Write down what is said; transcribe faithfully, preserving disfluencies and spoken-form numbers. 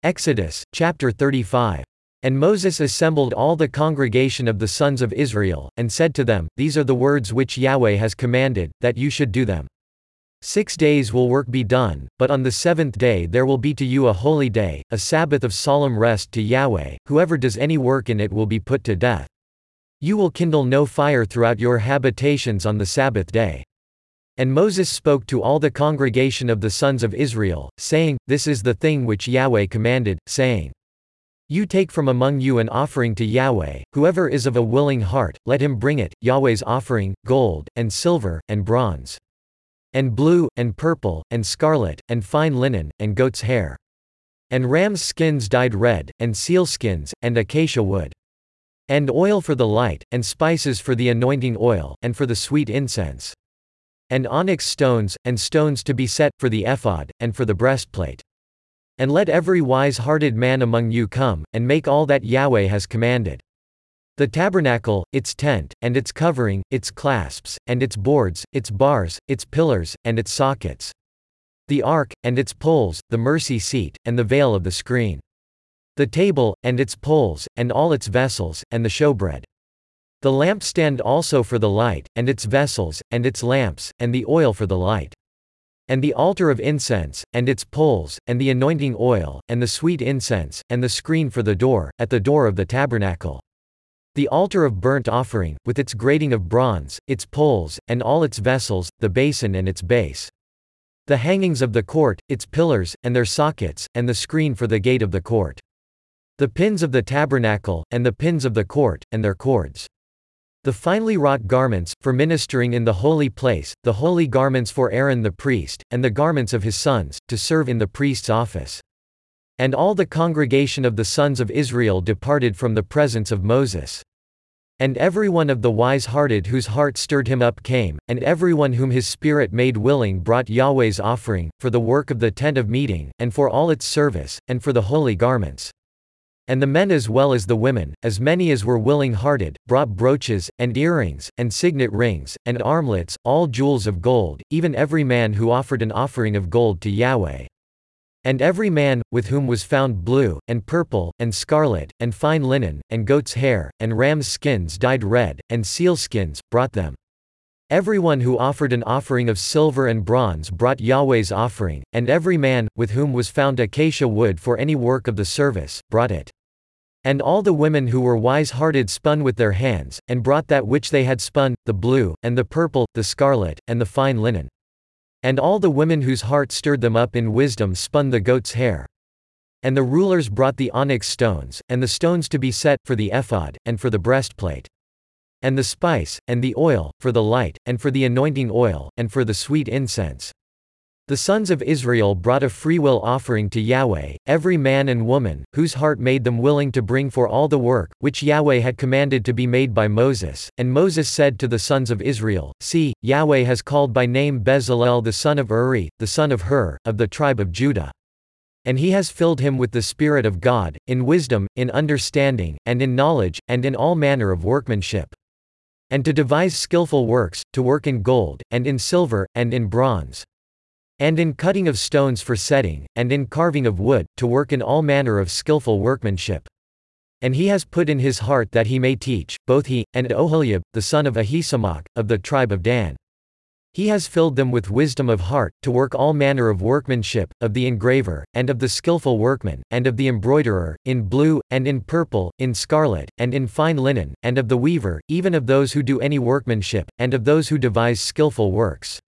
Exodus, chapter thirty-five. And Moses assembled all the congregation of the sons of Israel, and said to them, These are the words which Yahweh has commanded, that you should do them. Six days will work be done, but on the seventh day there will be to you a holy day, a Sabbath of solemn rest to Yahweh. Whoever does any work in it will be put to death. You will kindle no fire throughout your habitations on the Sabbath day. And Moses spoke to all the congregation of the sons of Israel, saying, This is the thing which Yahweh commanded, saying, You take from among you an offering to Yahweh. Whoever is of a willing heart, let him bring it, Yahweh's offering, gold, and silver, and bronze, and blue, and purple, and scarlet, and fine linen, and goat's hair, and ram's skins dyed red, and seal skins, and acacia wood, and oil for the light, and spices for the anointing oil, and for the sweet incense, and onyx stones, and stones to be set, for the ephod, and for the breastplate. And let every wise-hearted man among you come, and make all that Yahweh has commanded. The tabernacle, its tent, and its covering, its clasps, and its boards, its bars, its pillars, and its sockets. The ark, and its poles, the mercy seat, and the veil of the screen. The table, and its poles, and all its vessels, and the showbread. The lampstand also for the light, and its vessels, and its lamps, and the oil for the light. And the altar of incense, and its poles, and the anointing oil, and the sweet incense, and the screen for the door, at the door of the tabernacle. The altar of burnt offering, with its grating of bronze, its poles, and all its vessels, the basin and its base. The hangings of the court, its pillars, and their sockets, and the screen for the gate of the court. The pins of the tabernacle, and the pins of the court, and their cords. The finely wrought garments, for ministering in the holy place, the holy garments for Aaron the priest, and the garments of his sons, to serve in the priest's office. And all the congregation of the sons of Israel departed from the presence of Moses. And every one of the wise-hearted whose heart stirred him up came, and every one whom his spirit made willing brought Yahweh's offering, for the work of the tent of meeting, and for all its service, and for the holy garments. And the men as well as the women, as many as were willing-hearted, brought brooches, and earrings, and signet rings, and armlets, all jewels of gold, even every man who offered an offering of gold to Yahweh. And every man, with whom was found blue, and purple, and scarlet, and fine linen, and goat's hair, and ram's skins dyed red, and seal skins, brought them. Every one who offered an offering of silver and bronze brought Yahweh's offering, and every man, with whom was found acacia wood for any work of the service, brought it. And all the women who were wise-hearted spun with their hands, and brought that which they had spun, the blue, and the purple, the scarlet, and the fine linen. And all the women whose heart stirred them up in wisdom spun the goat's hair. And the rulers brought the onyx stones, and the stones to be set, for the ephod, and for the breastplate. And the spice, and the oil, for the light, and for the anointing oil, and for the sweet incense. The sons of Israel brought a freewill offering to Yahweh, every man and woman, whose heart made them willing to bring for all the work, which Yahweh had commanded to be made by Moses. And Moses said to the sons of Israel, See, Yahweh has called by name Bezalel the son of Uri, the son of Hur, of the tribe of Judah. And he has filled him with the Spirit of God, in wisdom, in understanding, and in knowledge, and in all manner of workmanship. And to devise skillful works, to work in gold, and in silver, and in bronze, and in cutting of stones for setting, and in carving of wood, to work in all manner of skillful workmanship. And he has put in his heart that he may teach, both he, and Oholiab, the son of Ahisamach, of the tribe of Dan. He has filled them with wisdom of heart, to work all manner of workmanship, of the engraver, and of the skillful workman, and of the embroiderer, in blue, and in purple, in scarlet, and in fine linen, and of the weaver, even of those who do any workmanship, and of those who devise skillful works.